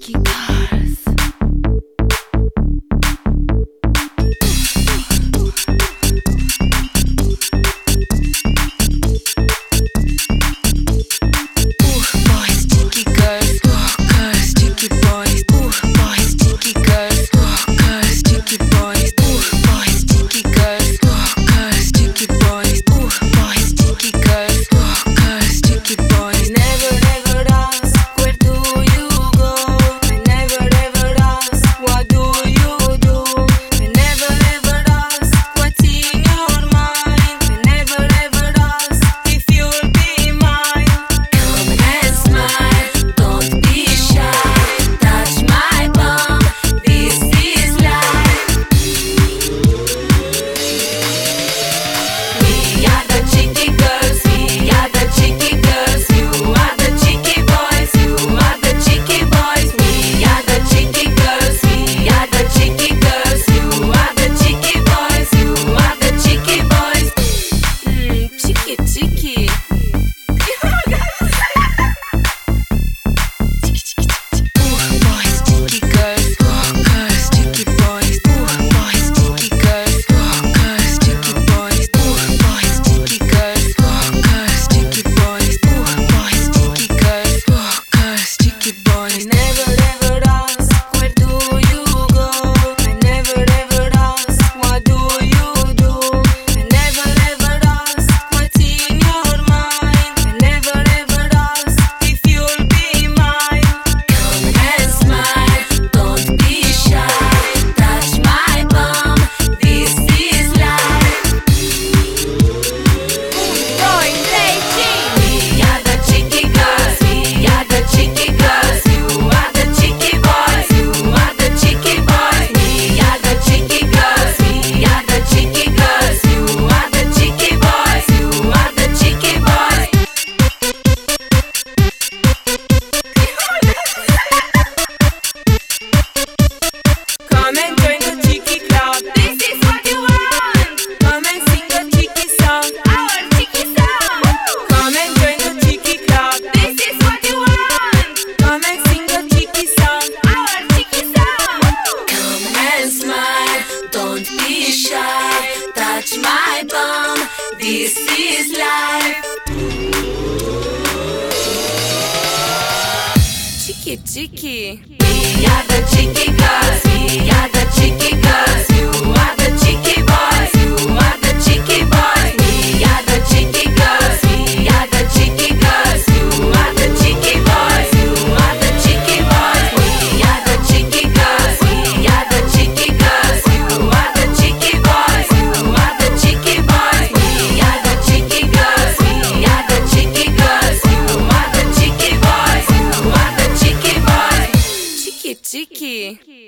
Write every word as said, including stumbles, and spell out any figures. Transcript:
cheeky cars. Touch my bum, this is life. Cheeky, cheeky. We are the cheeky girls. We are the cheeky girls. You are the cheeky boys. You are the cheeky boys. We are the cheeky girls. We are the cheeky girls. You are the cheeky boys. You are the cheeky boys. We are the cheeky girls. We are the cheeky girls. You are the cheeky boys. You are the cheeky boys. We are the cheeky girls. We are the cheeky girls. You are the cheeky boys. You are the cheeky boys. Cheeky, cheeky.